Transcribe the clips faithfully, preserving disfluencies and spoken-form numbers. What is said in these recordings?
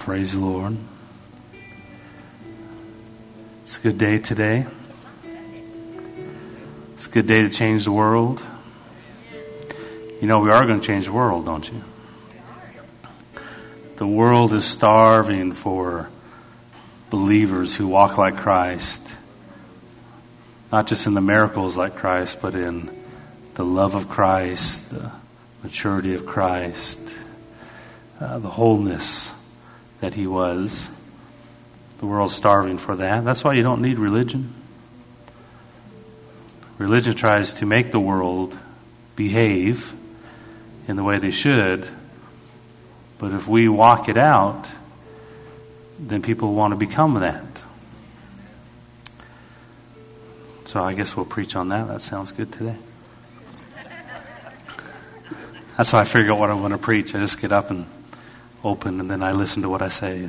Praise the Lord. It's a good day today. It's a good day to change the world. You know, we are going to change the world, don't you? The world is starving for believers who walk like Christ. Not just in the miracles like Christ, but in the love of Christ, the maturity of Christ, uh, the wholeness that he was. The world's starving for that. That's why you don't need religion. Religion tries to make the world behave in the way they should. But if we walk it out, then people want to become that. So I guess we'll preach on that. That sounds good today. That's how I figure out what I want to preach. I just get up and open, and then I listen to what I say.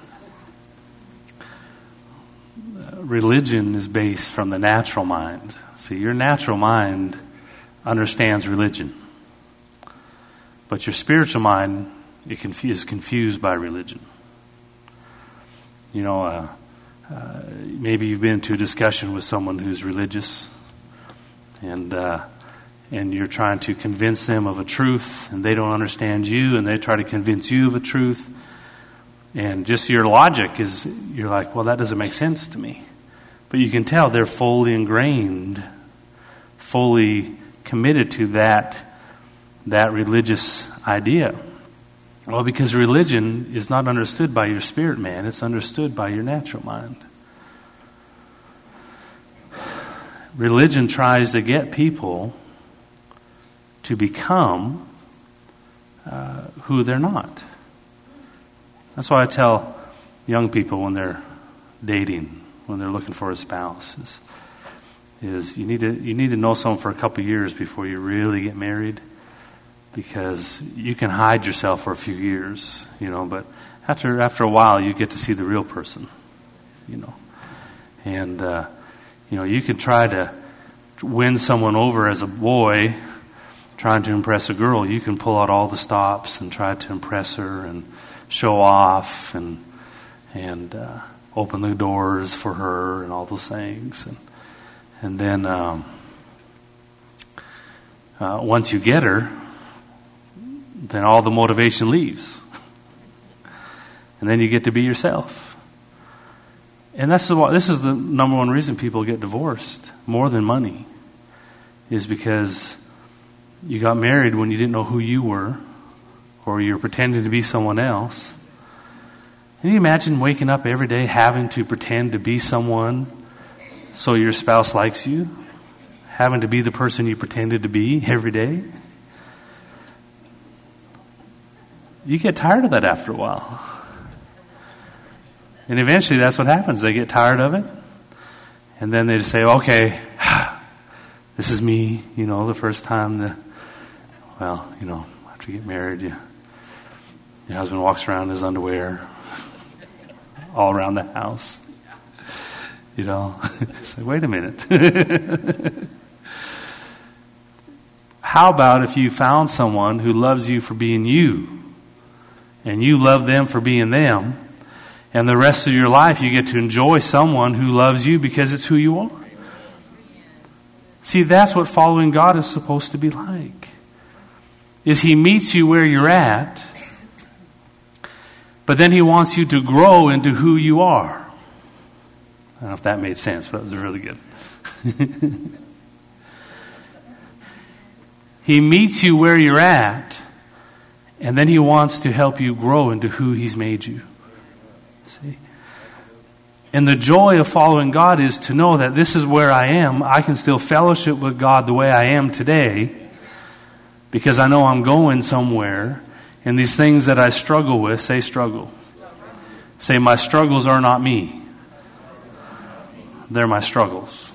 Religion is based from the natural mind. See, your natural mind understands religion. But your spiritual mind is confused by religion. You know, uh, uh, maybe you've been to a discussion with someone who's religious, and uh, and you're trying to convince them of a truth, and they don't understand you, and they try to convince you of a truth. And just your logic is, you're like, well, that doesn't make sense to me. But you can tell they're fully ingrained, fully committed to that, that religious idea. Well, because religion is not understood by your spirit man, it's understood by your natural mind. Religion tries to get people to become uh, who they're not. That's why I tell young people when they're dating, when they're looking for a spouse, is, is you need to you need to know someone for a couple of years before you really get married, because you can hide yourself for a few years, you know, but after after a while you get to see the real person, you know, and uh, you know you can try to win someone over as a boy, trying to impress a girl. You can pull out all the stops and try to impress her and show off and and uh, open the doors for her and all those things, and and then um, uh, once you get her, then all the motivation leaves, and then you get to be yourself. And that's the this is the number one reason people get divorced, more than money, is because you got married when you didn't know who you were, or you're pretending to be someone else. Can you imagine waking up every day having to pretend to be someone so your spouse likes you? Having to be the person you pretended to be every day? You get tired of that after a while. And eventually that's what happens. They get tired of it. And then they just say, okay, this is me, you know, the first time the, well, you know, after you get married, you, your husband walks around in his underwear all around the house. You know, it's like, wait a minute. How about if you found someone who loves you for being you, and you love them for being them, and the rest of your life you get to enjoy someone who loves you because it's who you are? See, that's what following God is supposed to be like. Is he meets you where you're at, but then he wants you to grow into who you are. I don't know if that made sense, but it was really good. He meets you where you're at, and then he wants to help you grow into who he's made you. See? And the joy of following God is to know that this is where I am. I can still fellowship with God the way I am today, because I know I'm going somewhere. And these things that I struggle with, say struggle. Say, my struggles are not me. They're my struggles.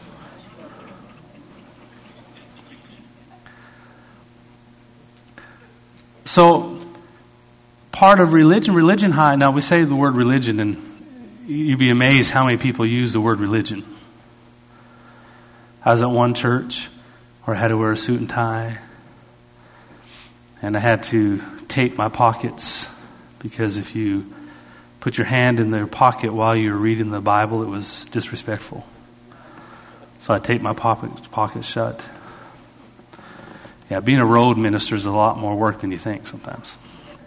So, part of religion, religion high, now we say the word religion, and you'd be amazed how many people use the word religion. I was at one church where I had to wear a suit and tie, and I had to tape my pockets, because if you put your hand in their pocket while you were reading the Bible, it was disrespectful. So I taped my pocket, pocket shut. Yeah, being a road minister is a lot more work than you think sometimes.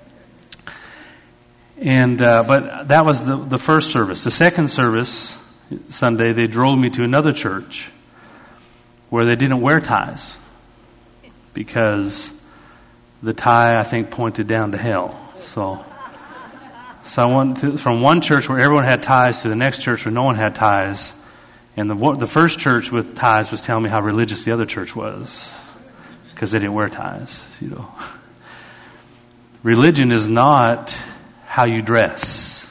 And uh, but that was the, the first service. The second service, Sunday, they drove me to another church where they didn't wear ties because the tie, I think, pointed down to hell. So, so I went to, from one church where everyone had ties to the next church where no one had ties. And the the first church with ties was telling me how religious the other church was because they didn't wear ties. You know, religion is not how you dress.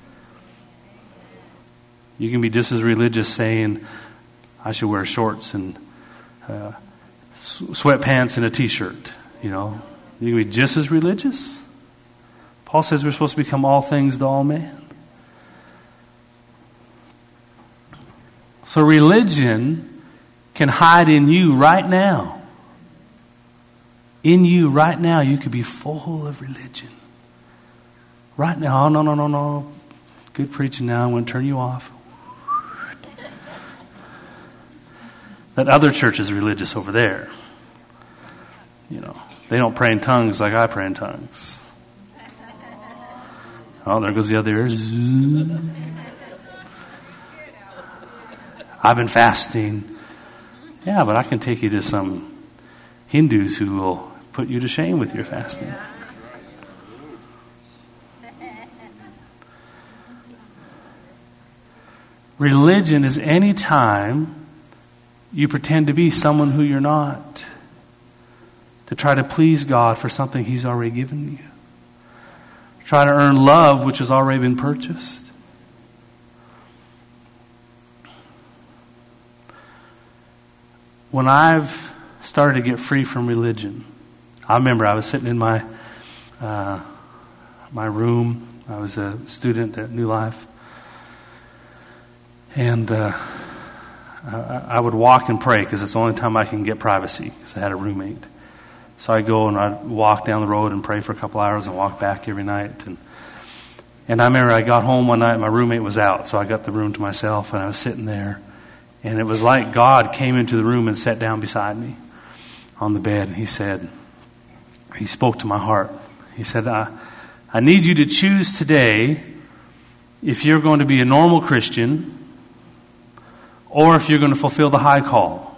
You can be just as religious saying, I should wear shorts and uh, sweatpants and a t-shirt. You know, you can be just as religious. Paul says we're supposed to become all things to all men. So religion can hide in you right now. In you right now, you could be full of religion. Right now, oh, no, no, no, no. Good preaching now. I'm going to turn you off. That other church is religious over there. You know, they don't pray in tongues like I pray in tongues. Oh, there goes the other ear. I've been fasting. Yeah, but I can take you to some Hindus who will put you to shame with your fasting. Religion is any time you pretend to be someone who you're not, to try to please God for something He's already given you. Try to earn love which has already been purchased. When I've started to get free from religion, I remember I was sitting in my uh, my room. I was a student at New Life. And uh, I would walk and pray because it's the only time I can get privacy because I had a roommate. So I'd go and I'd walk down the road and pray for a couple hours and walk back every night. And and I remember I got home one night, my roommate was out, so I got the room to myself and I was sitting there. And it was like God came into the room and sat down beside me on the bed. And He said, He spoke to my heart. He said, I, I need you to choose today if you're going to be a normal Christian or if you're going to fulfill the high call.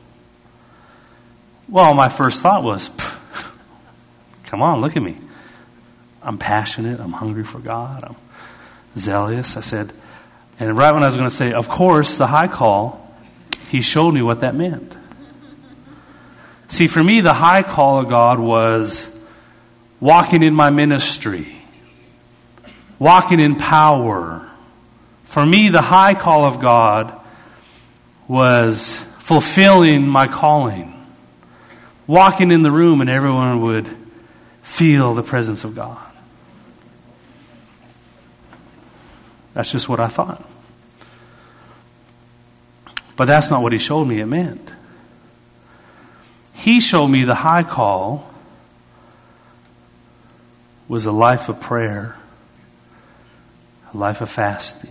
Well, my first thought was, come on, look at me. I'm passionate. I'm hungry for God. I'm zealous. I said, and right when I was going to say, of course, the high call, He showed me what that meant. See, for me, the high call of God was walking in my ministry, walking in power. For me, the high call of God was fulfilling my calling. Walking in the room and everyone would feel the presence of God. That's just what I thought. But that's not what He showed me it meant. He showed me the high call was a life of prayer, a life of fasting,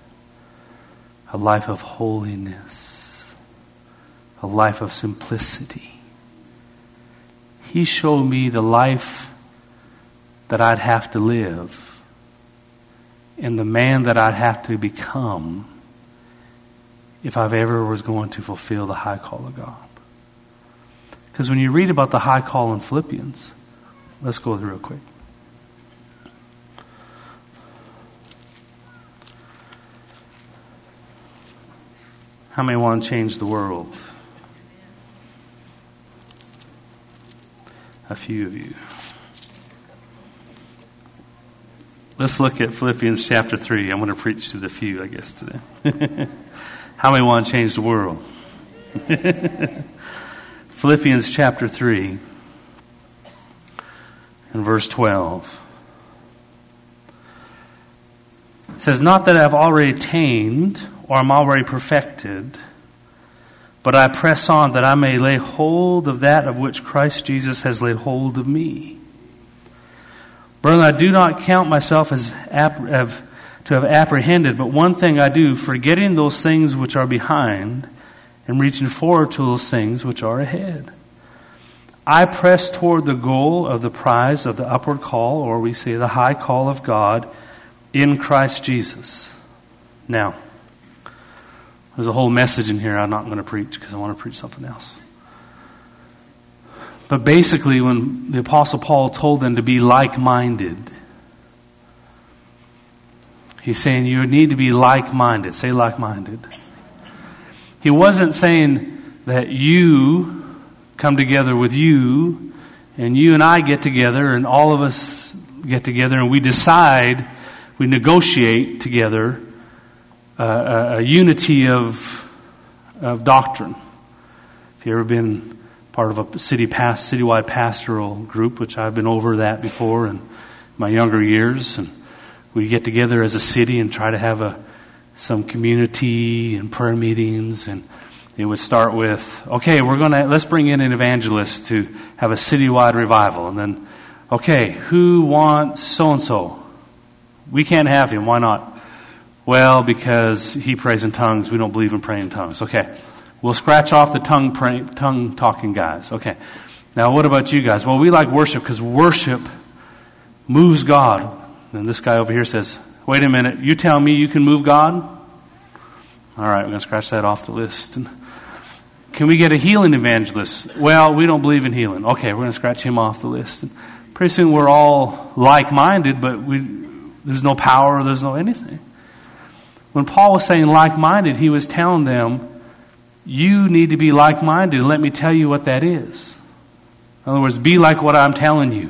a life of holiness, a life of simplicity. He showed me the life that I'd have to live and the man that I'd have to become if I've ever was going to fulfill the high call of God. Because when you read about the high call in Philippians, let's go through real quick. How many want to change the world? A few of you. Let's look at Philippians chapter three. I'm going to preach to the few, I guess, today. How many want to change the world? Philippians chapter three and verse twelve. It says, not that I've already attained or I'm already perfected, but I press on that I may lay hold of that of which Christ Jesus has laid hold of me. Brethren, I do not count myself as ap- have, to have apprehended, but one thing I do, forgetting those things which are behind and reaching forward to those things which are ahead. I press toward the goal of the prize of the upward call, or we say the high call of God in Christ Jesus. Now, there's a whole message in here I'm not going to preach because I want to preach something else. But basically, when the Apostle Paul told them to be like-minded, he's saying you need to be like-minded. Say like-minded. He wasn't saying that you come together with you, and you and I get together, and all of us get together, and we decide, we negotiate together uh, a, a unity of of doctrine. If you've ever been part of a city past, citywide pastoral group, which I've been over that before in my younger years, and we get together as a city and try to have a some community and prayer meetings, and it would start with, okay, we're going to, let's bring in an evangelist to have a citywide revival. And then, okay, who wants so-and-so? We can't have him. Why not? Well, because he prays in tongues. We don't believe in praying in tongues. Okay, we'll scratch off the tongue pray, tongue talking guys. Okay, now what about you guys? Well, we like worship because worship moves God. And this guy over here says, wait a minute, you tell me you can move God? All right, we're going to scratch that off the list. And can we get a healing evangelist? Well, we don't believe in healing. Okay, we're going to scratch him off the list. And pretty soon we're all like-minded, but we, there's no power, there's no anything. When Paul was saying like-minded, he was telling them, you need to be like-minded, and let me tell you what that is. In other words, be like what I'm telling you.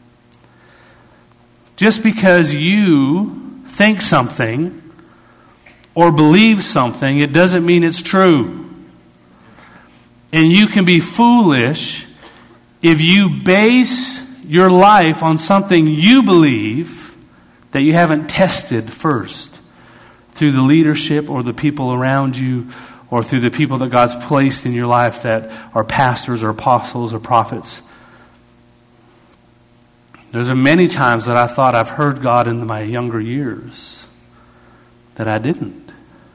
Just because you think something or believe something, it doesn't mean it's true. And you can be foolish if you base your life on something you believe that you haven't tested first through the leadership or the people around you or through the people that God's placed in your life that are pastors or apostles or prophets. There's many times that I thought I've heard God in my younger years that I didn't.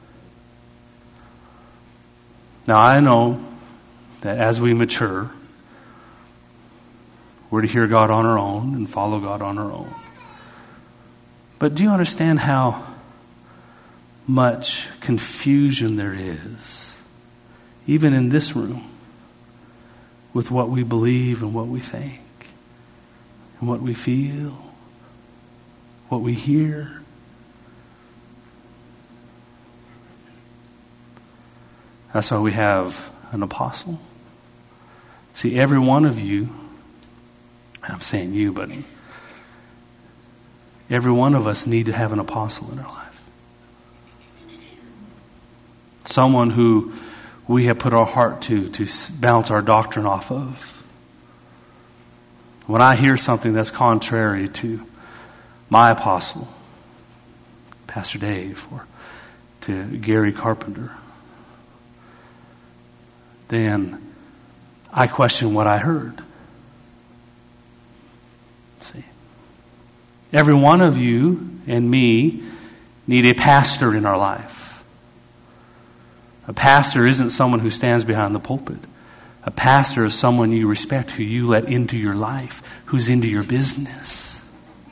Now I know that as we mature, we're to hear God on our own and follow God on our own. But do you understand how much confusion there is, even in this room, with what we believe and what we think, and what we feel, what we hear? That's why we have an apostle. See, every one of you, I'm saying you, but every one of us need to have an apostle in our life. Someone who we have put our heart to, to bounce our doctrine off of. When I hear something that's contrary to my apostle, Pastor Dave, or to Gary Carpenter, then I question what I heard. See, every one of you and me need a pastor in our life. A pastor isn't someone who stands behind the pulpit. A pastor is someone you respect, who you let into your life, who's into your business.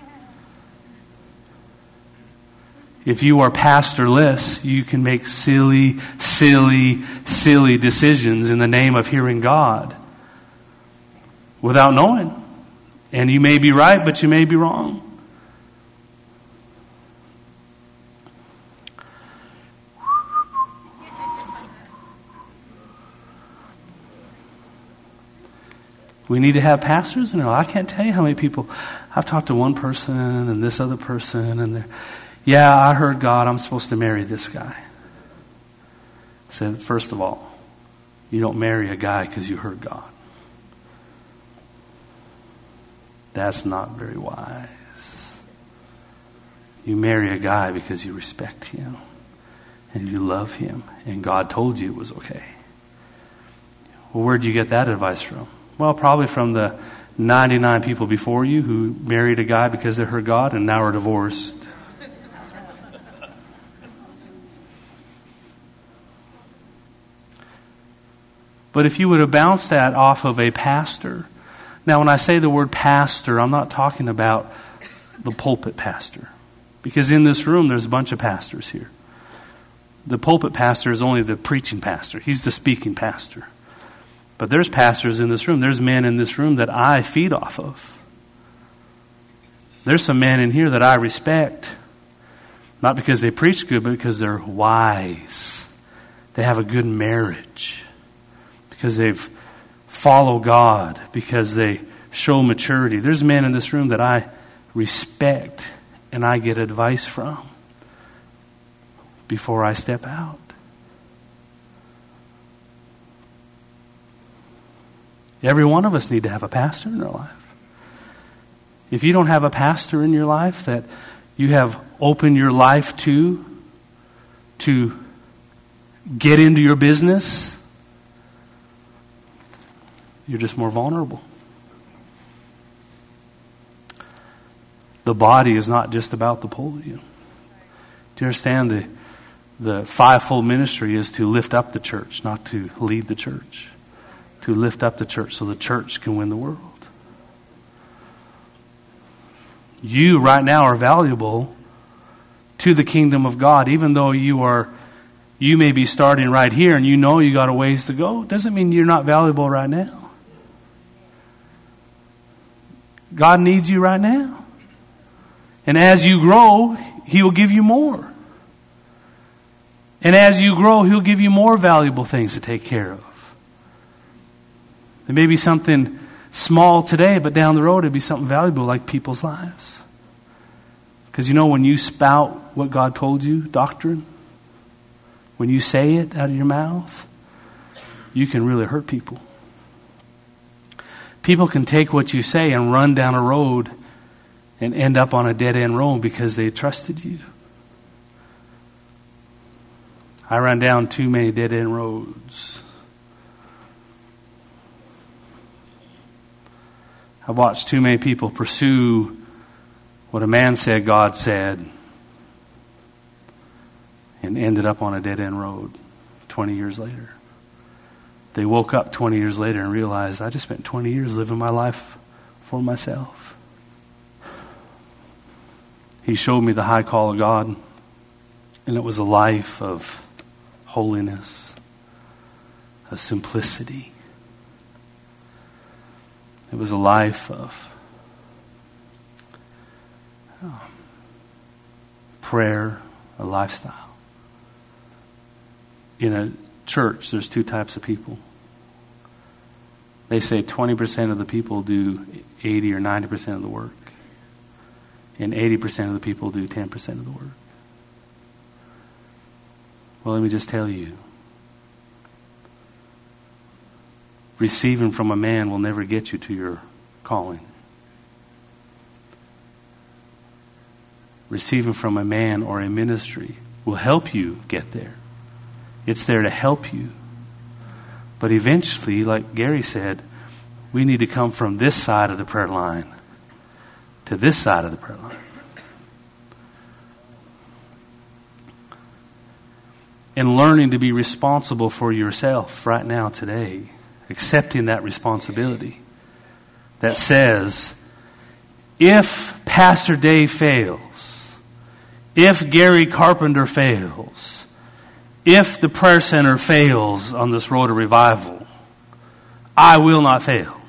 If you are pastorless, you can make silly, silly, silly decisions in the name of hearing God without knowing. And you may be right, but you may be wrong. We need to have pastors. And I can't tell you how many people, I've talked to one person and this other person, and they're, yeah, I heard God, I'm supposed to marry this guy. I said, first of all, you don't marry a guy because you heard God. That's not very wise. You marry a guy because you respect him and you love him and God told you it was okay. Well, where'd you get that advice from? Well, probably from the ninety-nine people before you who married a guy because they heard God and now are divorced. But if you would have bounced that off of a pastor. Now, when I say the word pastor, I'm not talking about the pulpit pastor. Because in this room, there's a bunch of pastors here. The pulpit pastor is only the preaching pastor. He's the speaking pastor. But there's pastors in this room. There's men in this room that I feed off of. There's some men in here that I respect. Not because they preach good, but because they're wise. They have a good marriage. Because they've followed God. Because they show maturity. There's men in this room that I respect and I get advice from before I step out. Every one of us need to have a pastor in our life. If you don't have a pastor in your life that you have opened your life to, to get into your business, you're just more vulnerable. The body is not just about the podium. Do you understand? The, the fivefold ministry is to lift up the church, not to lead the church. To lift up the church so the church can win the world. You right now are valuable to the kingdom of God, even though you are, you may be starting right here and you know you got a ways to go. It doesn't mean you're not valuable right now. God needs you right now. And as you grow, He will give you more. And as you grow, He'll give you more valuable things to take care of. It may be something small today, but down the road it'd be something valuable like people's lives. Because you know when you spout what God told you, doctrine, when you say it out of your mouth, you can really hurt people. People can take what you say and run down a road and end up on a dead-end road because they trusted you. I ran down too many dead-end roads. I watched too many people pursue what a man said God said and ended up on a dead-end road twenty years later. They woke up twenty years later and realized, I just spent twenty years living my life for myself. He showed me the high call of God, and it was a life of holiness, of simplicity. It was a life of oh, prayer, a lifestyle. In a church, there's two types of people. They say twenty percent of the people do eighty or ninety percent of the work. And eighty percent of the people do ten percent of the work. Well, let me just tell you. Receiving from a man will never get you to your calling. Receiving from a man or a ministry will help you get there. It's there to help you. But eventually, like Gary said, we need to come from this side of the prayer line to this side of the prayer line. And learning to be responsible for yourself right now, today. Accepting that responsibility. That says, if Pastor Dave fails, if Gary Carpenter fails, if the prayer center fails on this road of revival, I will not fail.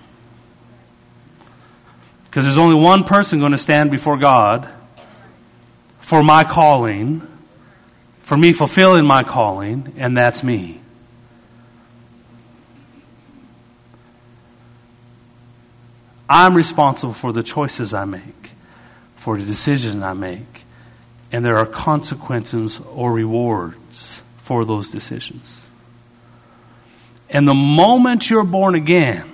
Because there's only one person going to stand before God for my calling, for me fulfilling my calling, and that's me. I'm responsible for the choices I make, for the decisions I make, and there are consequences or rewards for those decisions. And the moment you're born again,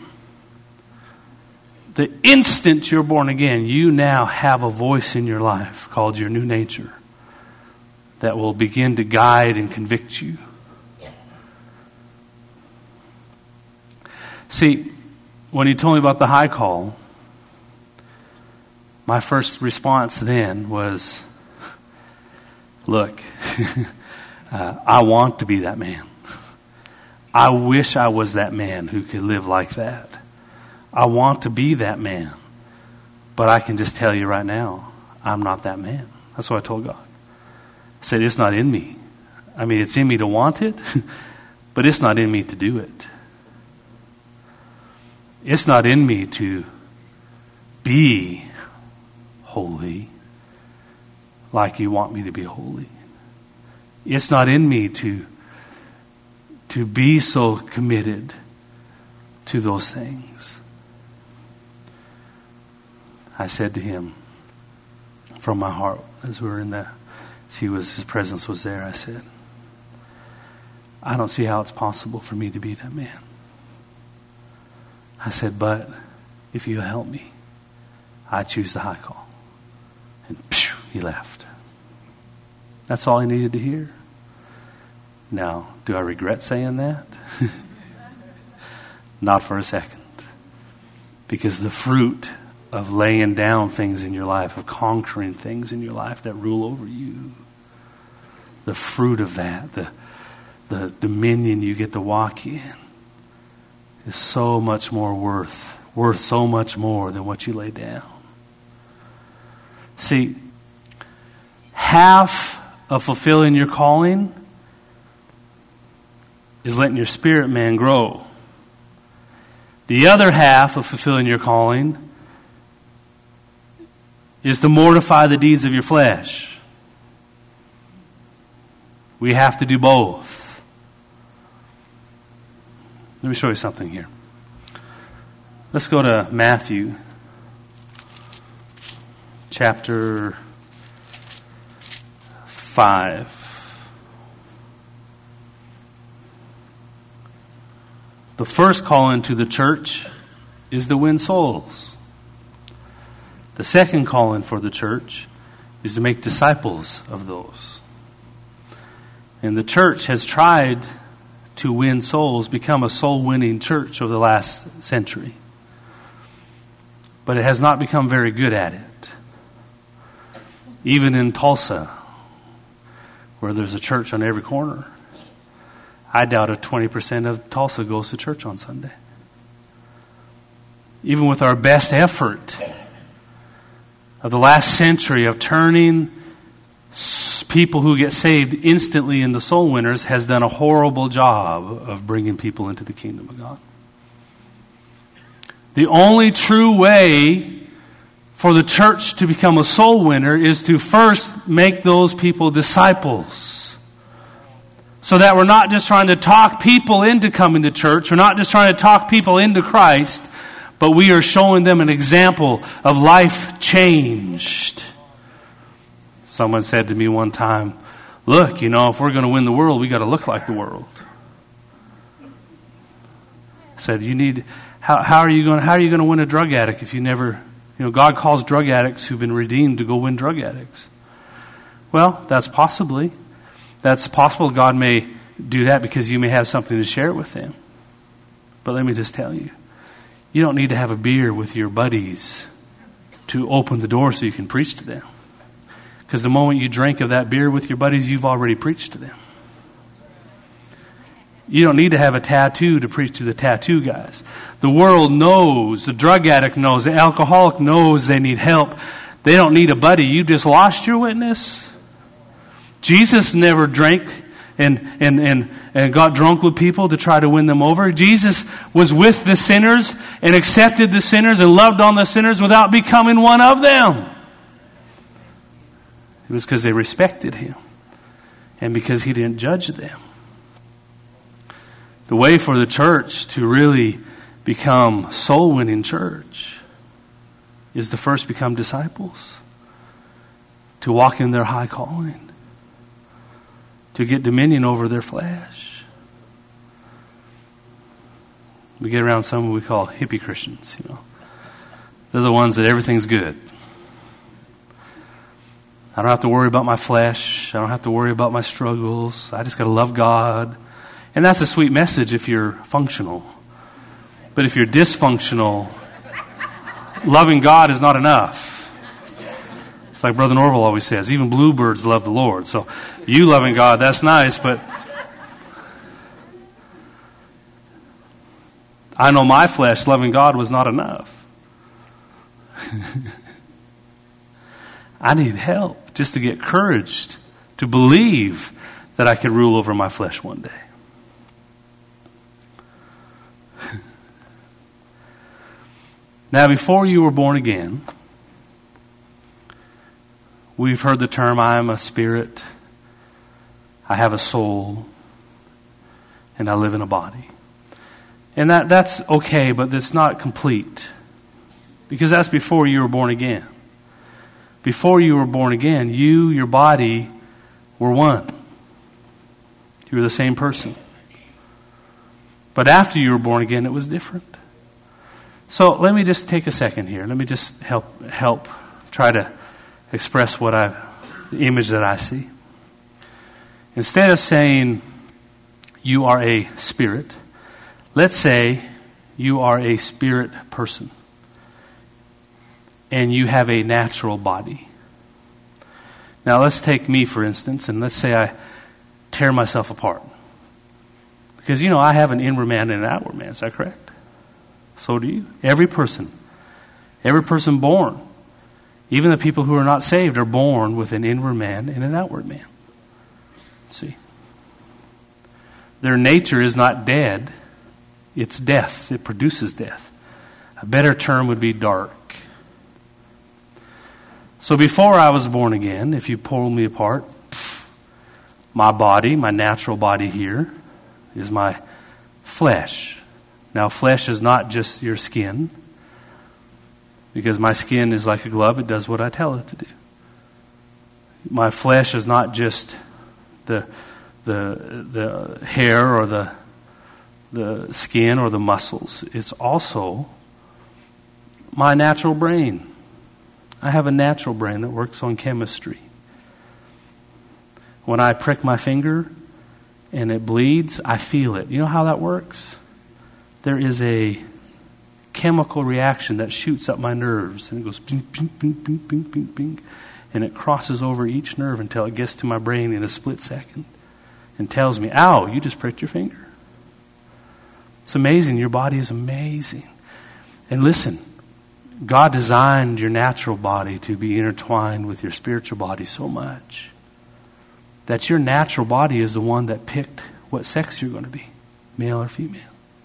the instant you're born again, you now have a voice in your life called your new nature that will begin to guide and convict you. See, when he told me about the high call, my first response then was, look, uh, I want to be that man. I wish I was that man who could live like that. I want to be that man. But I can just tell you right now, I'm not that man. That's what I told God. I said, it's not in me. I mean, it's in me to want it, but it's not in me to do it. It's not in me to be holy like you want me to be holy. It's not in me to, to be so committed to those things. I said to him from my heart as we were in there, as he was, his presence was there, I said, I don't see how it's possible for me to be that man. I said, but if you help me, I choose the high call. And phew, he left. That's all he needed to hear. Now, do I regret saying that? Not for a second. Because the fruit of laying down things in your life, of conquering things in your life that rule over you, the fruit of that, the, the dominion you get to walk in, is so much more worth, worth so much more than what you lay down. See, half of fulfilling your calling is letting your spirit man grow. The other half of fulfilling your calling is to mortify the deeds of your flesh. We have to do both. Let me show you something here. Let's go to Matthew chapter five. The first calling to the church is to win souls. The second calling for the church is to make disciples of those. And the church has tried to win souls, become a soul-winning church over the last century. But it has not become very good at it. Even in Tulsa, where there's a church on every corner, I doubt if twenty percent of Tulsa goes to church on Sunday. Even with our best effort of the last century of turning people who get saved instantly into soul winners, has done a horrible job of bringing people into the kingdom of God. The only true way for the church to become a soul winner is to first make those people disciples. So that we're not just trying to talk people into coming to church. We're not just trying to talk people into Christ. But we are showing them an example of life changed. Someone said to me one time, look, you know, if we're going to win the world, we got to look like the world. I said, you need, how, how are you going, how are you going to win a drug addict if you never, you know, God calls drug addicts who've been redeemed to go win drug addicts. Well, that's possibly, that's possible God may do that because you may have something to share with them. But let me just tell you, you don't need to have a beer with your buddies to open the door so you can preach to them. Because the moment you drink of that beer with your buddies, you've already preached to them. You don't need to have a tattoo to preach to the tattoo guys. The world knows, the drug addict knows, the alcoholic knows they need help. They don't need a buddy. You just lost your witness. Jesus never drank and, and, and, and got drunk with people to try to win them over. Jesus was with the sinners and accepted the sinners and loved on the sinners without becoming one of them. It was because they respected him and because he didn't judge them. The way for the church to really become soul-winning church is to first become disciples, to walk in their high calling, to get dominion over their flesh. We get around some we call hippie Christians, you know. They're the ones that everything's good. I don't have to worry about my flesh. I don't have to worry about my struggles. I just got to love God. And that's a sweet message if you're functional. But if you're dysfunctional, loving God is not enough. It's like Brother Norval always says, even bluebirds love the Lord. So you loving God, that's nice, but I know my flesh loving God was not enough. I need help just to get courage to believe that I could rule over my flesh one day. Now, before you were born again, we've heard the term, I am a spirit, I have a soul, and I live in a body. And that, that's okay, but it's not complete. Because that's before you were born again. Before you were born again, you, your body, were one. You were the same person. But after you were born again, it was different. So let me just take a second here. Let me just help help try to express what I, the image that I see. Instead of saying you are a spirit, let's say you are a spirit person and you have a natural body. Now let's take me for instance, and let's say I tear myself apart. Because you know I have an inward man and an outward man, is that correct? So do you. Every person. Every person born. Even the people who are not saved are born with an inward man and an outward man. See? Their nature is not dead. It's death. It produces death. A better term would be dark. So before I was born again, if you pull me apart, my body, my natural body here, is my flesh. Now, flesh is not just your skin, because my skin is like a glove. It does what I tell it to do. My flesh is not just the the the hair or the the skin or the muscles. It's also my natural brain. I have a natural brain that works on chemistry. When I prick my finger and it bleeds, I feel it. You know how that works? There is a chemical reaction that shoots up my nerves, and it goes bing, bing, bing, bing, bing, bing, bing, and it crosses over each nerve until it gets to my brain in a split second and tells me, ow, you just pricked your finger. It's amazing. Your body is amazing. And listen, God designed your natural body to be intertwined with your spiritual body so much that your natural body is the one that picked what sex you're going to be, male or female.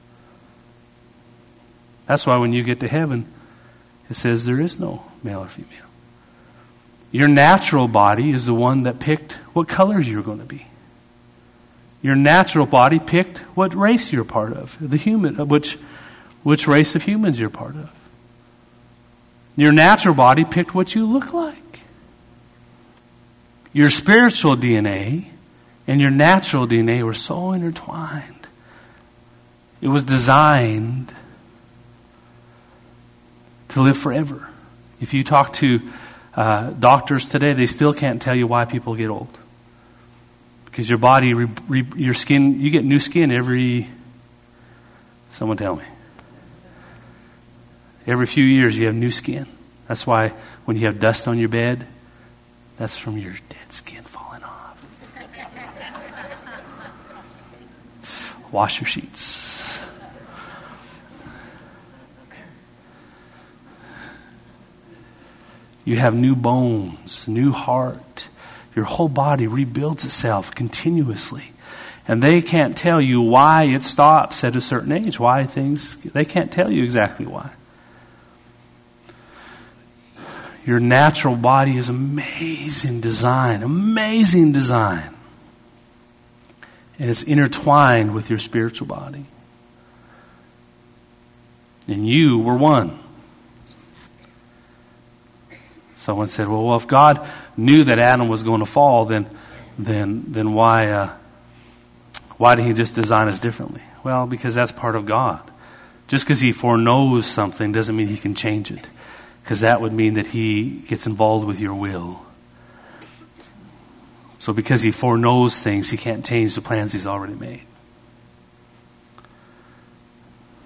That's why when you get to heaven, it says there is no male or female. Your natural body is the one that picked what colors you're going to be. Your natural body picked what race you're part of, the human, which, which race of humans you're part of. Your natural body picked what you look like. Your spiritual D N A and your natural D N A were so intertwined. It was designed to live forever. If you talk to uh, doctors today, they still can't tell you why people get old. Because your body, re, re, your skin, you get new skin every, someone tell me. Every few years you have new skin. That's why when you have dust on your bed, that's from your dead skin falling off. Wash your sheets. You have new bones, new heart. Your whole body rebuilds itself continuously. And they can't tell you why it stops at a certain age, why things, they can't tell you exactly why. Your natural body is amazing design, amazing design. And it's intertwined with your spiritual body. And you were one. Someone said, well, well, if God knew that Adam was going to fall, then then then why uh, why did he just design us differently? Well, because that's part of God. Just because he foreknows something doesn't mean he can change it. Because that would mean that he gets involved with your will. So because he foreknows things, he can't change the plans he's already made.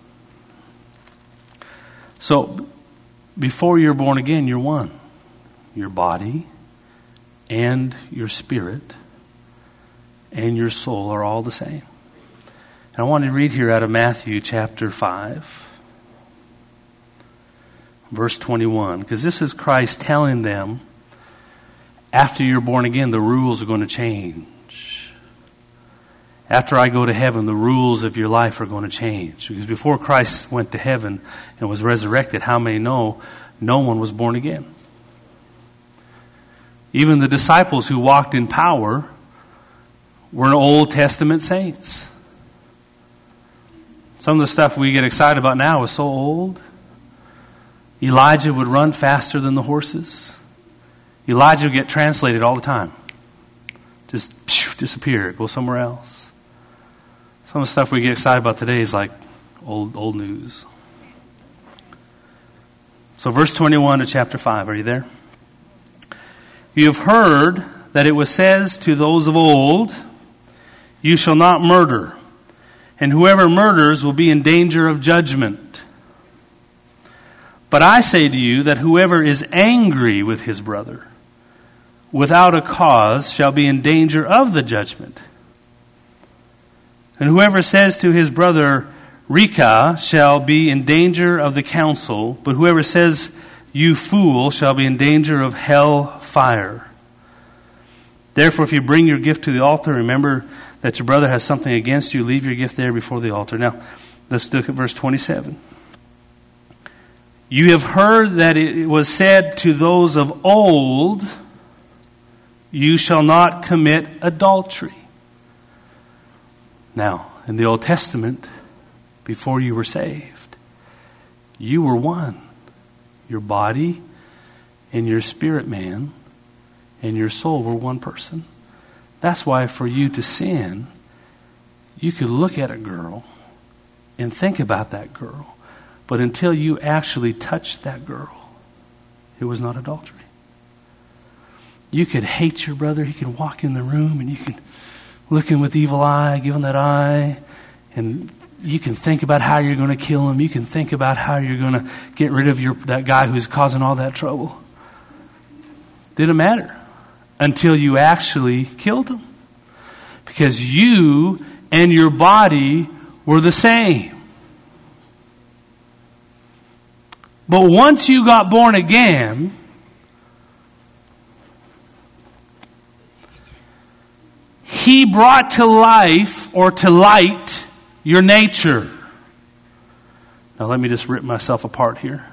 So before you're born again, you're one. your body and your spirit and your soul are all the same. And I want to read here out of Matthew chapter five, verse twenty-one, because this is Christ telling them, after you're born again, the rules are going to change. After I go to heaven, the rules of your life are going to change. Because before Christ went to heaven and was resurrected, how many know no one was born again? Even the disciples who walked in power were Old Testament saints. Some of the stuff we get excited about now is so old. Elijah would run faster than the horses. Elijah would get translated all the time. Just phew, disappear, go somewhere else. Some of the stuff we get excited about today is like old old news. So verse twenty-one of chapter five, are you there? You have heard that it was says to those of old, you shall not murder, and whoever murders will be in danger of judgment. But I say to you that whoever is angry with his brother without a cause shall be in danger of the judgment. And whoever says to his brother, Reka, shall be in danger of the council, but whoever says, you fool, shall be in danger of hell fire. Therefore, if you bring your gift to the altar, remember that your brother has something against you, leave your gift there before the altar. Now, let's look at verse twenty-seven. You have heard that it was said to those of old, you shall not commit adultery. Now, in the Old Testament, before you were saved, you were one. Your body and your spirit man and your soul were one person. That's why for you to sin, you could look at a girl and think about that girl. But until you actually touched that girl, it was not adultery. You could hate your brother. He could walk in the room and you can look him with evil eye, give him that eye, and you can think about how you're going to kill him. You can think about how you're going to get rid of your that guy who's causing all that trouble. Didn't matter until you actually killed him. Because you and your body were the same. But once you got born again, He brought to life or to light your nature. Now let me just rip myself apart here.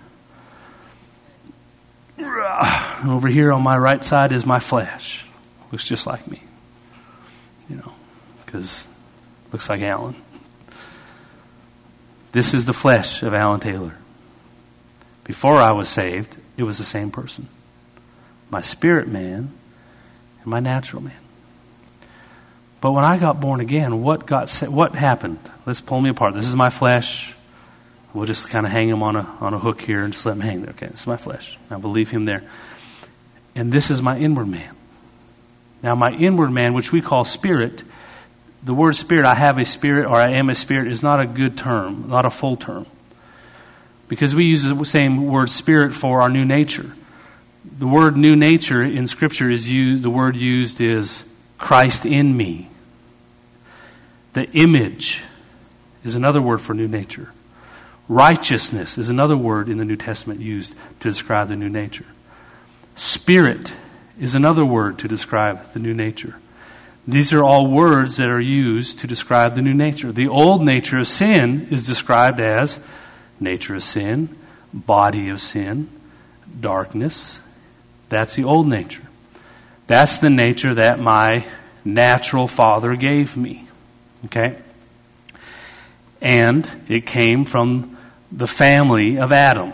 And over here on my right side is my flesh. Looks just like me. You know, because looks like Alan. This is the flesh of Alan Taylor. Before I was saved, it was the same person. My spirit man and my natural man. But when I got born again, what got what happened? Let's pull me apart. This is my flesh. We'll just kind of hang him on a on a hook here and just let him hang there. Okay, this is my flesh. Now we'll leave him there. And this is my inward man. Now my inward man, which we call spirit, the word spirit, I have a spirit or I am a spirit, is not a good term, not a full term. Because we use the same word spirit for our new nature. The word new nature in Scripture is used, the word used is Christ in me. The image is another word for new nature. Righteousness is another word in the New Testament used to describe the new nature. Spirit is another word to describe the new nature. These are all words that are used to describe the new nature. The old nature of sin is described as nature of sin, body of sin, darkness. That's the old nature. That's the nature that my natural father gave me. Okay? And it came from the family of Adam.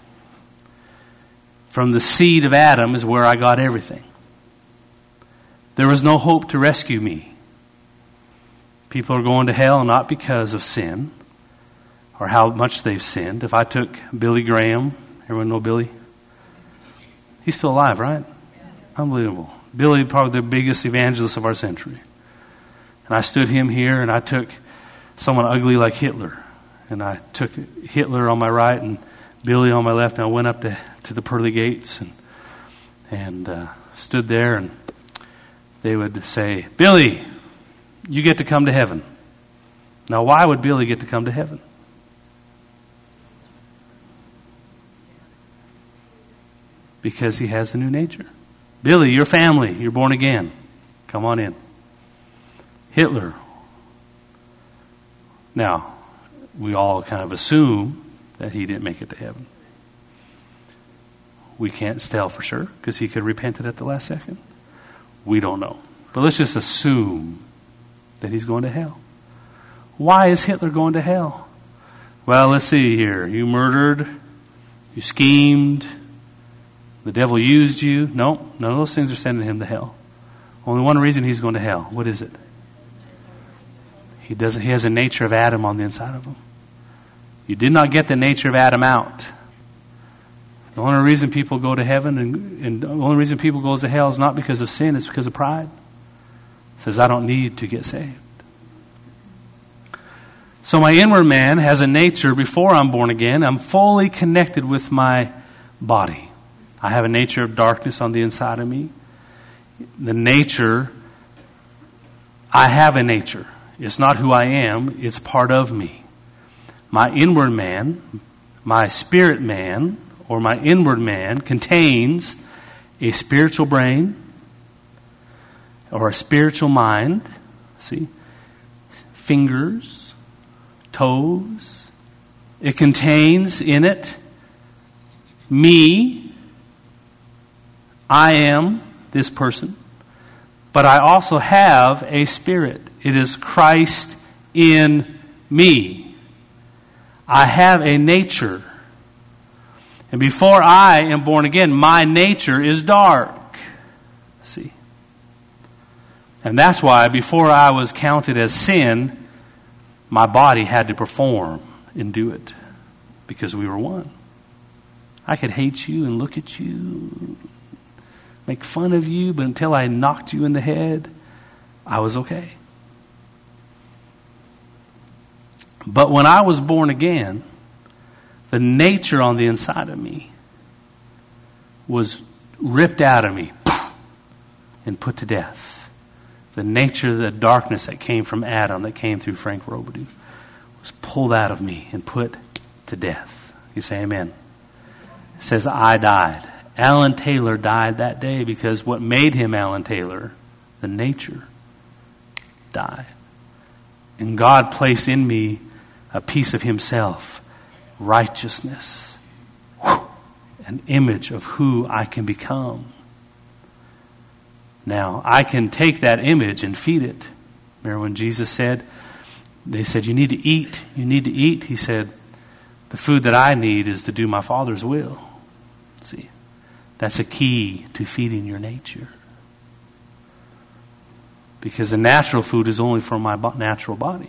From the seed of Adam is where I got everything. There was no hope to rescue me. People are going to hell not because of sin or how much they've sinned. If I took Billy Graham, everyone know Billy? He's still alive, right? Unbelievable. Billy, probably the biggest evangelist of our century. And I stood him here and I took someone ugly like Hitler. And I took Hitler on my right and Billy on my left, and I went up to, to the pearly gates. And and uh, stood there, and they would say, Billy, you get to come to heaven. Now, why would Billy get to come to heaven? Because he has a new nature. Billy, your family, you're born again. Come on in. Hitler. Now, we all kind of assume that he didn't make it to heaven. We can't tell for sure because he could have repented at the last second. We don't know. But let's just assume that he's going to hell. Why is Hitler going to hell? Well, let's see here. You murdered. You schemed. The devil used you. No, none of those things are sending him to hell. Only one reason he's going to hell. What is it? He doesn't. He has a nature of Adam on the inside of him. You did not get the nature of Adam out. The only reason people go to heaven and, and the only reason people go to hell is not because of sin, it's because of pride. It says, I don't need to get saved. So my inward man has a nature before I'm born again. I'm fully connected with my body. I have a nature of darkness on the inside of me. The nature, I have a nature. It's not who I am, it's part of me. My inward man, my spirit man, or my inward man contains a spiritual brain or a spiritual mind. See? Fingers, toes. It contains in it me. I am this person. But I also have a spirit. It is Christ in me. I have a nature. And before I am born again, my nature is dark. See? And that's why before I was counted as sin, my body had to perform and do it. Because we were one. I could hate you and look at you, make fun of you, but until I knocked you in the head, I was okay. But when I was born again, the nature on the inside of me was ripped out of me and put to death. The nature of the darkness that came from Adam, that came through Frank Robidoux, was pulled out of me and put to death. You say amen. It says I died. Alan Taylor died that day because what made him Alan Taylor, the nature, died. And God placed in me a piece of himself, righteousness, an image of who I can become. Now, I can take that image and feed it. Remember when Jesus said, they said, you need to eat, you need to eat. He said, the food that I need is to do my Father's will. See, that's a key to feeding your nature. Because the natural food is only for my natural body.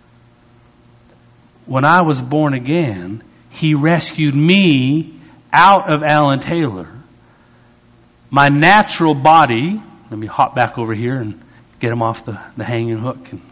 When I was born again, he rescued me out of Alan Taylor. My natural body, let me hop back over here and get him off the, the hanging hook. And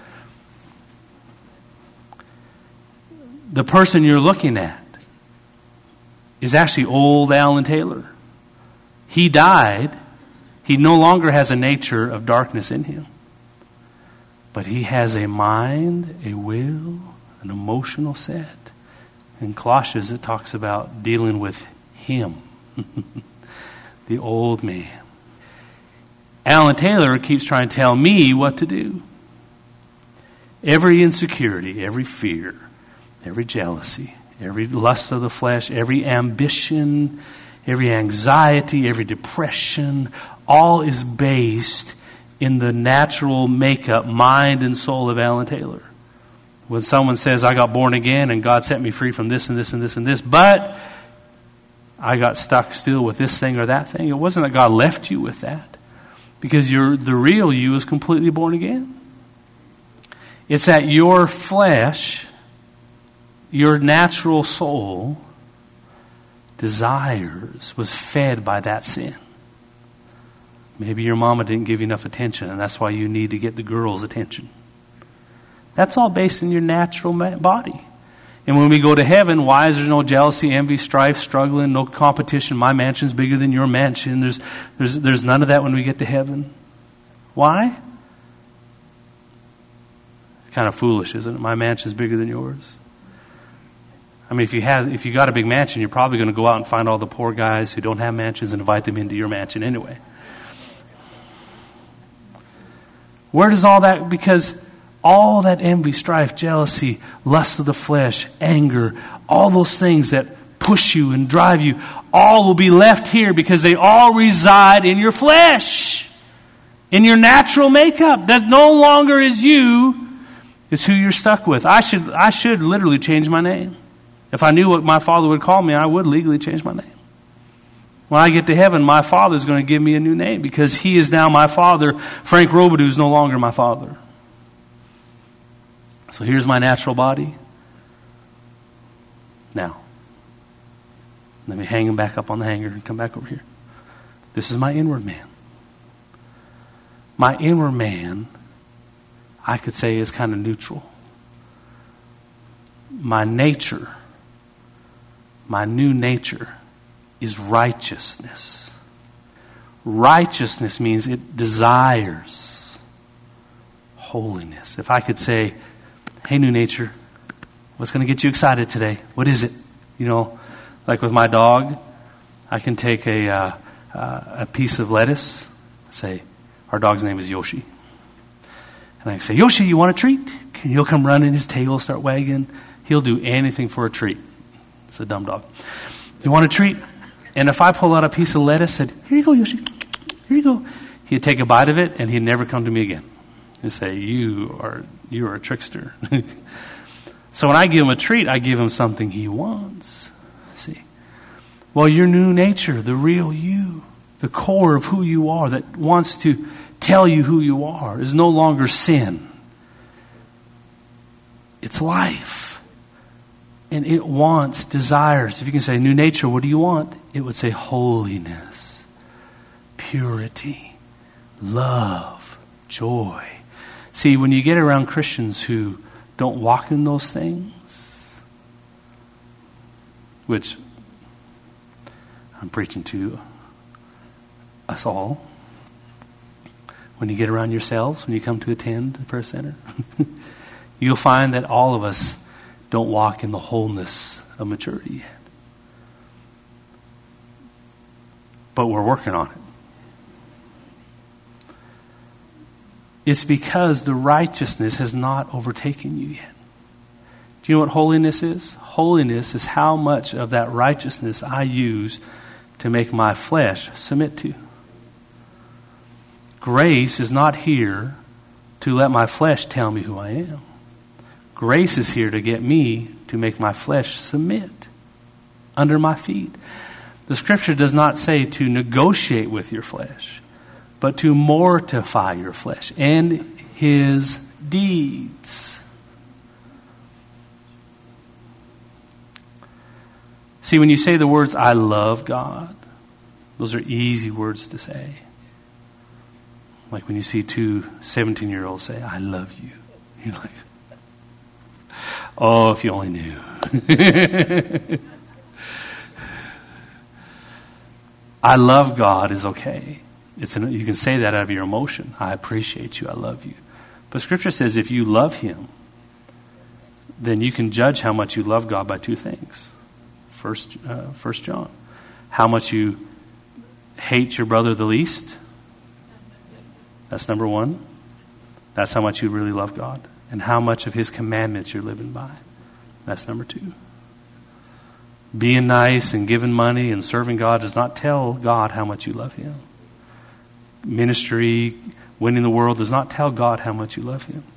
the person you're looking at is actually old Alan Taylor. He died. He no longer has a nature of darkness in him. But he has a mind, a will, an emotional set. In Colossians it talks about dealing with him. The old man. Alan Taylor keeps trying to tell me what to do. Every insecurity, every fear, every jealousy, every lust of the flesh, every ambition, every anxiety, every depression, all is based in the natural makeup, mind and soul of Alan Taylor. When someone says, I got born again and God set me free from this and this and this and this, but I got stuck still with this thing or that thing, it wasn't that God left you with that. Because you're, the real you is completely born again. It's that your flesh, your natural soul, desires, was fed by that sin. Maybe your mama didn't give you enough attention, and that's why you need to get the girl's attention. That's all based in your natural body. And when we go to heaven, why is there no jealousy, envy, strife, struggling, no competition? My mansion's bigger than your mansion. There's, there's, there's none of that when we get to heaven. Why? Kind of foolish, isn't it? My mansion's bigger than yours. I mean, if you had, if you got a big mansion, you're probably going to go out and find all the poor guys who don't have mansions and invite them into your mansion anyway. Where does all that, because all that envy, strife, jealousy, lust of the flesh, anger, all those things that push you and drive you, all will be left here because they all reside in your flesh, in your natural makeup. That no longer is you, it's who you're stuck with. I should, I should literally change my name. If I knew what my Father would call me, I would legally change my name. When I get to heaven, my Father is going to give me a new name because He is now my Father. Frank Robidoux is no longer my Father. So here's my natural body. Now, let me hang him back up on the hanger and come back over here. This is my inward man. My inward man, I could say, is kind of neutral. My nature, my new nature, is righteousness. Righteousness means it desires holiness. If I could say, hey, new nature, what's going to get you excited today? What is it? You know, like with my dog, I can take a uh, uh, a piece of lettuce, say, our dog's name is Yoshi. And I can say, Yoshi, you want a treat? He'll come running, his tail will start wagging. He'll do anything for a treat. It's a dumb dog. You want a treat? And if I pull out a piece of lettuce and said, here you go, Yoshi, here you go, he'd take a bite of it and he'd never come to me again. He'd say, you are, you are a trickster. So when I give him a treat, I give him something he wants. See? Well, your new nature, the real you, the core of who you are that wants to tell you who you are is no longer sin. It's life. And it wants, desires. If you can say, new nature, what do you want? It would say holiness, purity, love, joy. See, when you get around Christians who don't walk in those things, which I'm preaching to us all, when you get around yourselves, when you come to attend the prayer center, you'll find that all of us don't walk in the wholeness of maturity yet. But we're working on it. It's because the righteousness has not overtaken you yet. Do you know what holiness is? Holiness is how much of that righteousness I use to make my flesh submit to. Grace is not here to let my flesh tell me who I am. Grace is here to get me to make my flesh submit under my feet. The scripture does not say to negotiate with your flesh, but to mortify your flesh and his deeds. See, when you say the words, I love God, those are easy words to say. Like when you see two seventeen-year-olds say, I love you. You're like, oh, if you only knew. I love God is okay. It's an, you can say that out of your emotion. I appreciate you. I love you. But Scripture says if you love Him, then you can judge how much you love God by two things. First, uh, First John. How much you hate your brother the least. That's number one. That's how much you really love God. And how much of His commandments you're living by. That's number two. Being nice and giving money and serving God does not tell God how much you love Him. Ministry, winning the world does not tell God how much you love Him.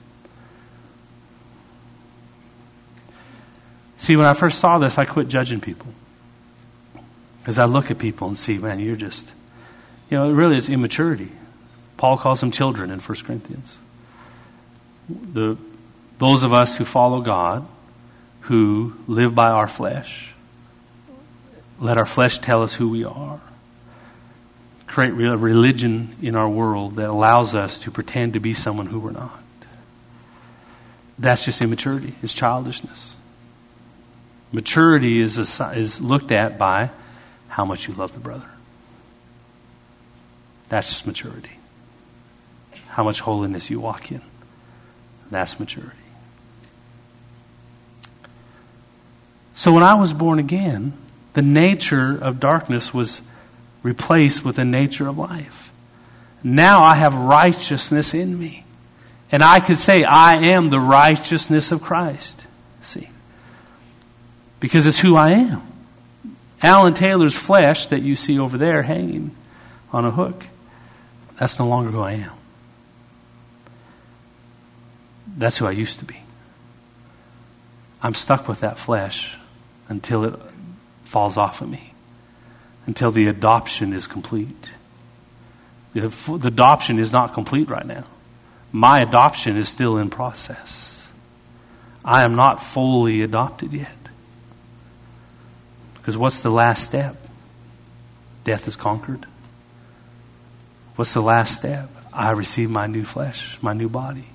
See, when I first saw this, I quit judging people. Because I look at people and see, man, you're just, you know, really it's immaturity. Paul calls them children in First Corinthians. The, those of us who follow God, who live by our flesh, let our flesh tell us who we are. Create a religion in our world that allows us to pretend to be someone who we're not. That's just immaturity. It's childishness. Maturity is, a, is looked at by how much you love the brother. That's just maturity. How much holiness you walk in. That's maturity. So when I was born again, the nature of darkness was replaced with the nature of life. Now I have righteousness in me. And I could say, I am the righteousness of Christ. See? Because it's who I am. Alan Taylor's flesh that you see over there hanging on a hook, that's no longer who I am. That's who I used to be. I'm stuck with that flesh until it falls off of me. Until the adoption is complete. The, the adoption is not complete right now. My adoption is still in process. I am not fully adopted yet. Because what's the last step? Death is conquered. What's the last step? I receive my new flesh, my new body.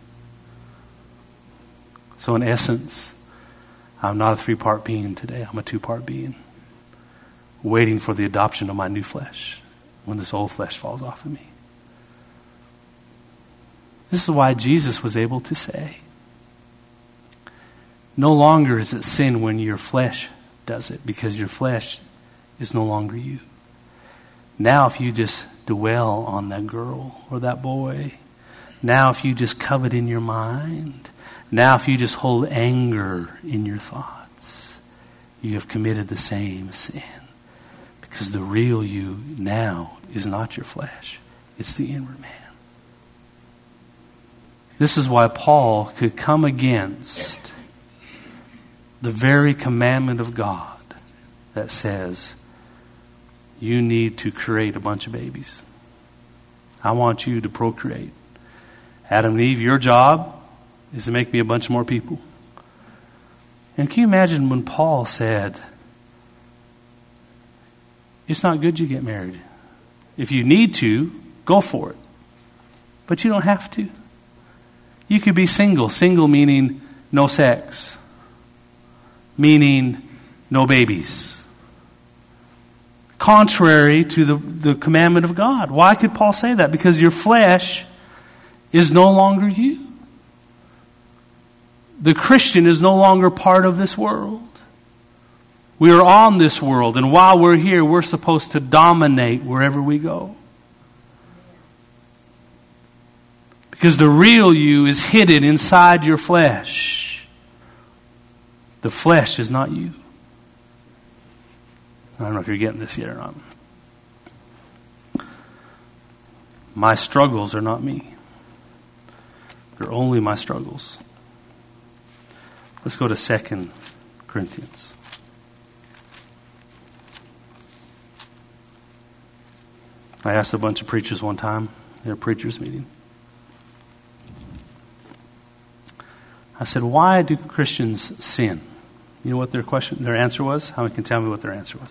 So in essence, I'm not a three-part being today. I'm a two-part being. Waiting for the adoption of my new flesh when this old flesh falls off of me. This is why Jesus was able to say, no longer is it sin when your flesh does it, because your flesh is no longer you. Now if you just dwell on that girl or that boy, now if you just covet in your mind, now if you just hold anger in your thoughts, you have committed the same sin. Because the real you now is not your flesh. It's the inward man. This is why Paul could come against the very commandment of God that says, you need to create a bunch of babies. I want you to procreate. Adam and Eve, your job is to make me a bunch more people. And can you imagine when Paul said, it's not good you get married. If you need to, go for it. But you don't have to. You could be single. Single meaning no sex. Meaning no babies. Contrary to the, the commandment of God. Why could Paul say that? Because your flesh is no longer you. The Christian is no longer part of this world. We are on this world, and while we're here, we're supposed to dominate wherever we go. Because the real you is hidden inside your flesh. The flesh is not you. I don't know if you're getting this yet or not. My struggles are not me. They're only my struggles. Let's go to Second Corinthians. I asked a bunch of preachers one time in a preacher's meeting. I said, why do Christians sin? You know what their question, their answer was? How many can tell me what their answer was?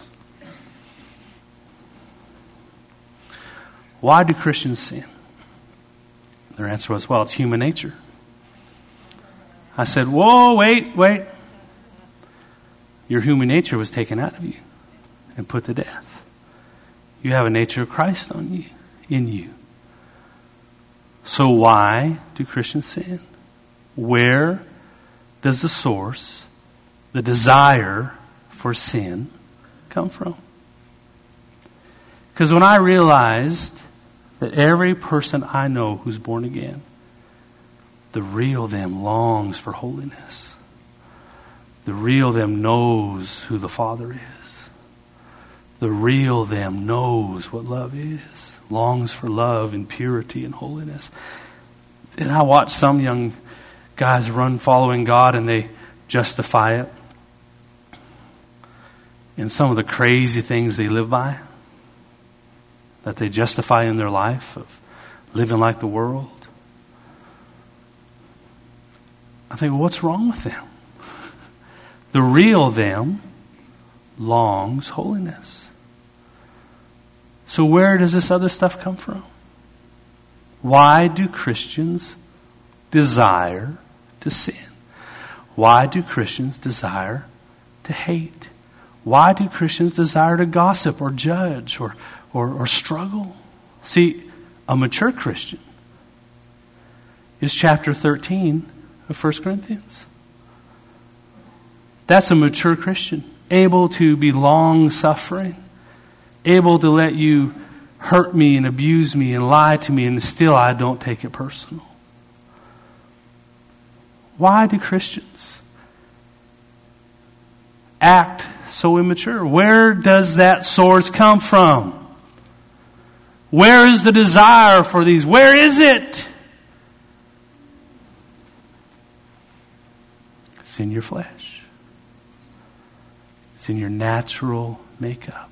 Why do Christians sin? Their answer was, well, it's human nature. I said, whoa, wait, wait. Your human nature was taken out of you and put to death. You have a nature of Christ on you, in you. So why do Christians sin? Where does the source, the desire for sin, come from? Because when I realized that every person I know who's born again, the real them longs for holiness. The real them knows who the Father is. The real them knows what love is, longs for love and purity and holiness. And I watch some young guys run following God and they justify it in some of the crazy things they live by, that they justify in their life of living like the world. I think, well, what's wrong with them? The real them longs holiness. So where does this other stuff come from? Why do Christians desire to sin? Why do Christians desire to hate? Why do Christians desire to gossip or judge or, or, or struggle? See, a mature Christian is chapter thirteen of First Corinthians. That's a mature Christian, able to be long-suffering, able to let you hurt me and abuse me and lie to me, and still I don't take it personal. Why do Christians act so immature? Where does that source come from? Where is the desire for these? Where is it? It's in your flesh. It's in your natural makeup.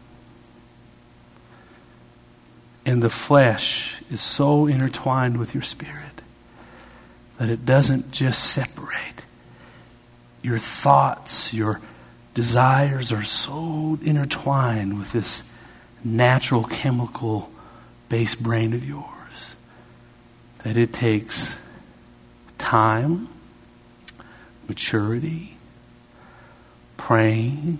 And the flesh is so intertwined with your spirit that it doesn't just separate. Your thoughts, your desires are so intertwined with this natural chemical base brain of yours that it takes time, maturity, praying,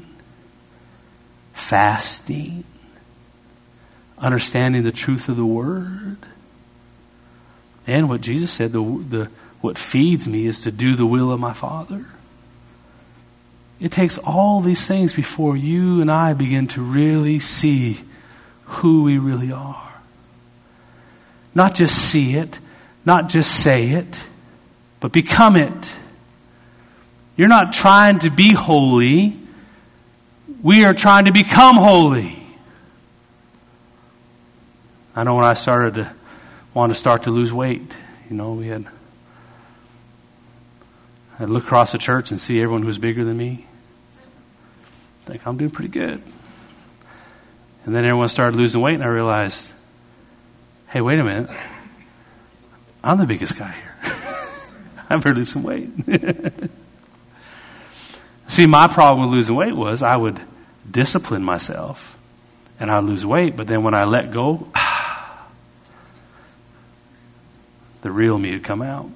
fasting, understanding the truth of the Word. And what Jesus said, the, the what feeds me is to do the will of my Father. It takes all these things before you and I begin to really see who we really are. Not just see it, not just say it, but become it. You're not trying to be holy. We are trying to become holy. I know when I started to want to start to lose weight, you know, we had I'd look across the church and see everyone who was bigger than me. I think I'm doing pretty good. And then everyone started losing weight, and I realized, hey, wait a minute. I'm the biggest guy here. I better lose some weight. See, my problem with losing weight was I would discipline myself, and I'd lose weight, but then when I let go, the real me would come out.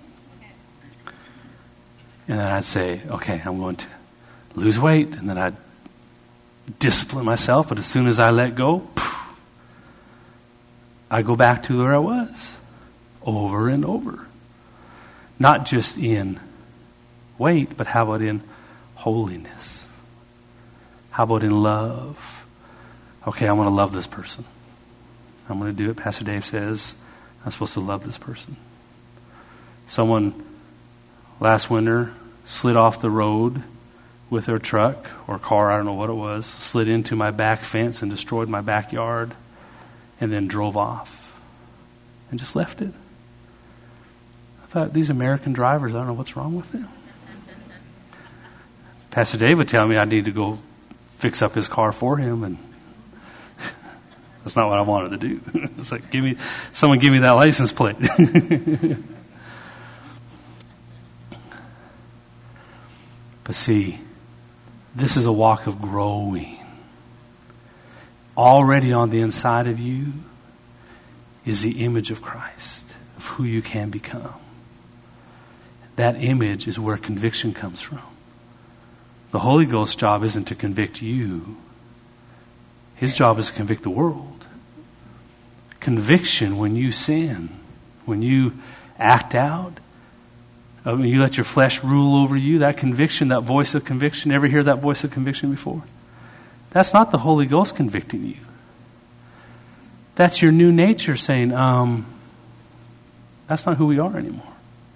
And then I'd say, okay, I'm going to lose weight. And then I'd discipline myself. But as soon as I let go, I go back to where I was. Over and over. Not just in weight, but how about in holiness? How about in love? Okay, I'm going to love this person. I'm going to do it. Pastor Dave says I'm supposed to love this person. Someone last winter slid off the road with their truck or car, I don't know what it was, slid into my back fence and destroyed my backyard, and then drove off and just left it. I thought, these American drivers, I don't know what's wrong with them. Pastor Dave would tell me I need to go fix up his car for him, and that's not what I wanted to do. It's like, give me, someone give me that license plate. But see, this is a walk of growing. Already on the inside of you is the image of Christ, of who you can become. That image is where conviction comes from. The Holy Ghost's job isn't to convict you. His job is to convict the world. Conviction, when you sin, when you act out, Uh, when you let your flesh rule over you, that conviction, that voice of conviction, ever hear that voice of conviction before? That's not the Holy Ghost convicting you. That's your new nature saying, um, that's not who we are anymore.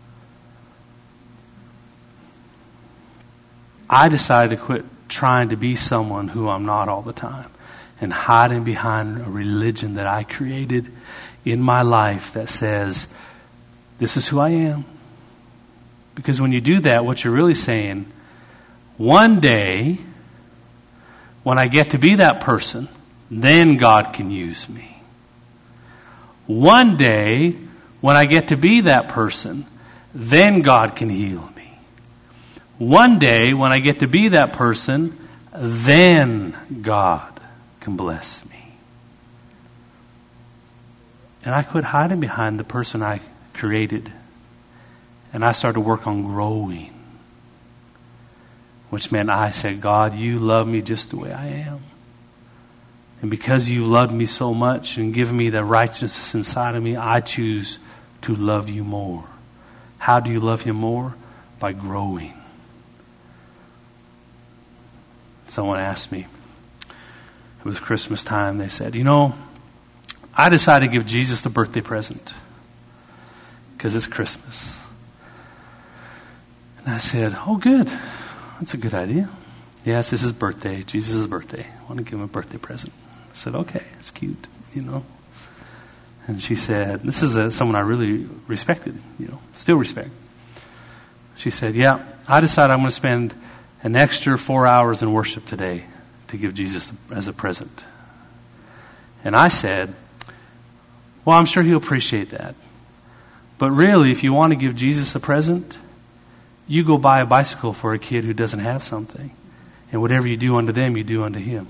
I decided to quit trying to be someone who I'm not all the time and hiding behind a religion that I created in my life that says, this is who I am. Because when you do that, what you're really saying, one day, when I get to be that person, then God can use me. One day, when I get to be that person, then God can heal me. One day, when I get to be that person, then God can bless me. And I quit hiding behind the person I created. And I started to work on growing. which meant I said, God, you love me just the way I am. And because you loved me so much and given me the righteousness inside of me, I choose to love you more. How do you love him more? By growing. Someone asked me, it was Christmas time, they said, you know, I decided to give Jesus the birthday present because it's Christmas. And I said, oh, good. That's a good idea. Yes, this is his birthday. Jesus' birthday. I want to give him a birthday present. I said, okay, it's cute, you know. And she said, this is a, someone I really respected, you know, still respect. She said, yeah, I decided I'm going to spend an extra four hours in worship today to give Jesus as a present. And I said, well, I'm sure he'll appreciate that. But really, if you want to give Jesus a present, you go buy a bicycle for a kid who doesn't have something. And whatever you do unto them, you do unto him.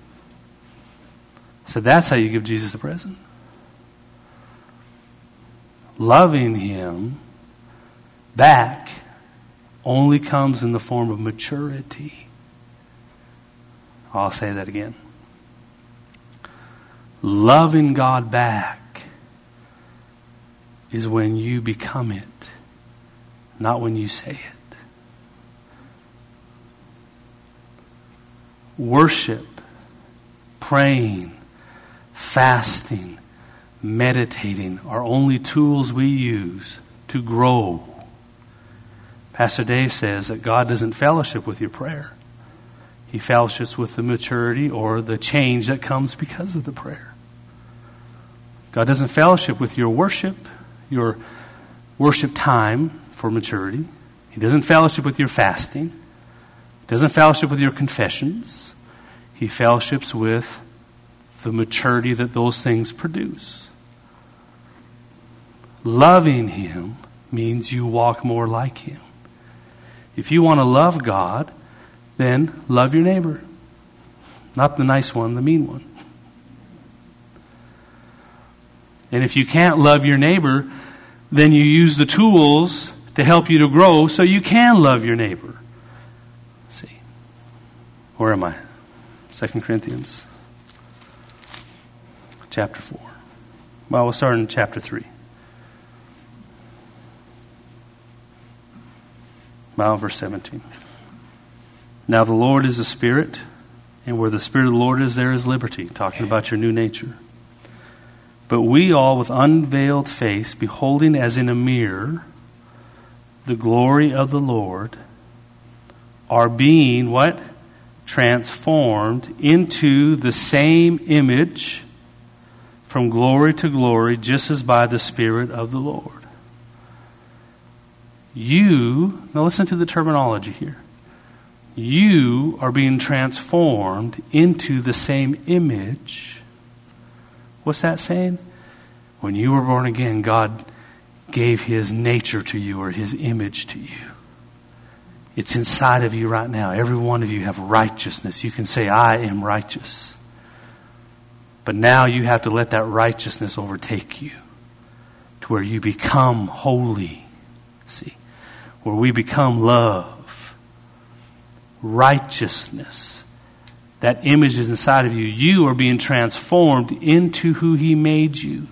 So that's how you give Jesus a present. Loving him back only comes in the form of maturity. I'll say that again. Loving God back is when you become it, not when you say it. Worship, praying, fasting, meditating are only tools we use to grow. Pastor Dave says that God doesn't fellowship with your prayer. He fellowships with the maturity or the change that comes because of the prayer. God doesn't fellowship with your worship, your worship time for maturity. He doesn't fellowship with your fasting. He doesn't fellowship with your confessions. He fellowships with the maturity that those things produce. Loving him means you walk more like him. If you want to love God, then love your neighbor. Not the nice one, the mean one. And if you can't love your neighbor, then you use the tools to help you to grow so you can love your neighbor. Let's see. Where am I? Second Corinthians chapter four. Well, we'll start in chapter three. Well, verse seventeen. Now the Lord is a spirit, and where the Spirit of the Lord is, there is liberty. Talking about your new nature. But we all with unveiled face, beholding as in a mirror the glory of the Lord, are being, what? Transformed into the same image from glory to glory, just as by the Spirit of the Lord. You, now listen to the terminology here. You are being transformed into the same image. What's that saying? When you were born again, God gave his nature to you or his image to you. It's inside of you right now. Every one of you have righteousness. You can say, I am righteous. But now you have to let that righteousness overtake you to where you become holy. See, where we become love, righteousness. That image is inside of you. You are being transformed into who he made you.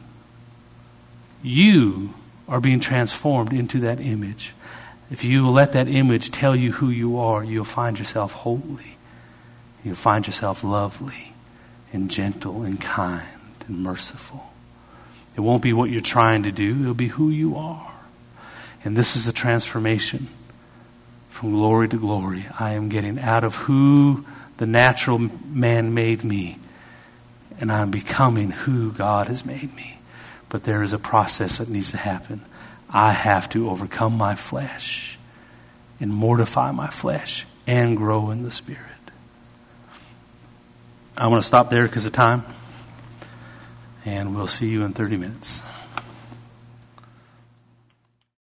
You are being transformed into that image. If you will let that image tell you who you are, you'll find yourself holy. You'll find yourself lovely and gentle and kind and merciful. It won't be what you're trying to do. It'll be who you are. And this is the transformation from glory to glory. I am getting out of who the natural man made me, and I'm becoming who God has made me. But there is a process that needs to happen. I have to overcome my flesh and mortify my flesh and grow in the Spirit. I want to stop there because of time, and we'll see you in thirty minutes.